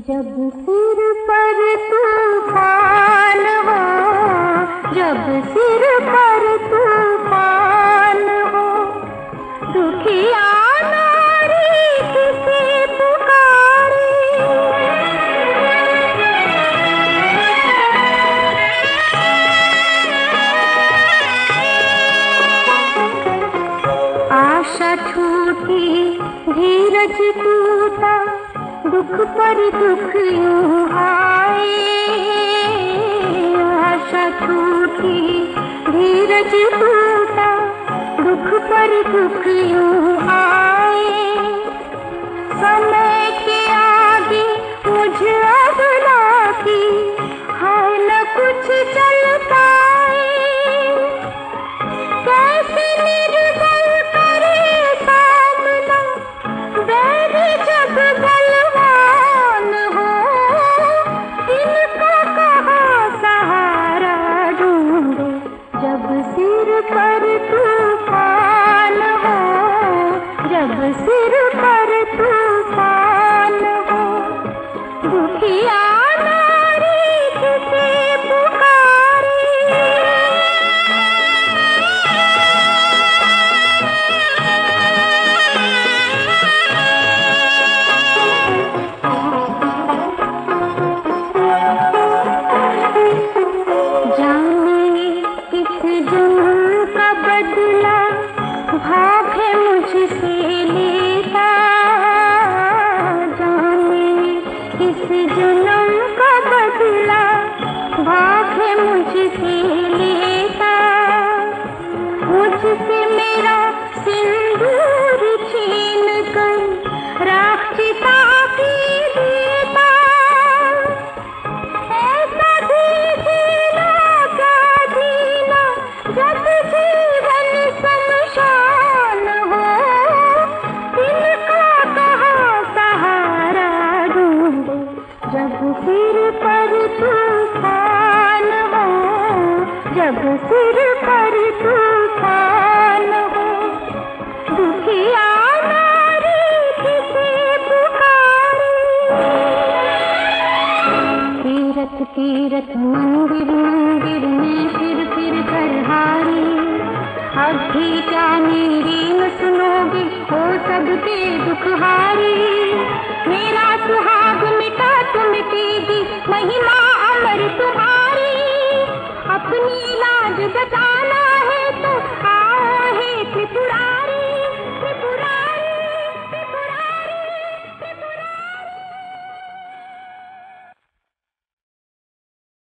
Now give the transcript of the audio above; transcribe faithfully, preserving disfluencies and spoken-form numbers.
जब सिर पर तूफान हो, जब सिर पर तूफान हो, दुखिया नारी किसे पुकारे। आशा छूटी, धीरज टूटा, दुख पर दुख यूं आए। आशा छूटी, धीरज टूटा, दुख पर दुख यूं आए। समय के आगे मुझे अबला की है न कुछ चल पाए। कैसे निर्बल करे सामना, बैरी जब बलवान हो। इनका कहाँ सहारा ढूंढे, जब सिर पर तूफान हो, जब सिर पर तूफान हो, दुखिया नारी किसे पुकारे। जाने किस जुल्म का बदला भाग है मुझसे लेता। जाने किस जुल्म का बदला भाग है मुझसे लेता। मुझसे मेरा सिंदूर छीन कर राख चिता की देता। ऐसा भी जीना क्या जीना, जब जीवन शमशान हो। इनका कहाँ सहारा ढूंढे, जब सिर पर तूफान हो, जब सिर पर तूफान हो, दुखिया नारी किसे पुकारे। तीरथ तीरथ मंदिर मंदिर में फिर फिर कर हारी। अब भी क्या मेरी न सुनोगे, हो सबके दुखहारी। मेरा सुहाग मिटा तो मिटेगी, महिमा अमर तुम्हारी। अपनी लाज बचा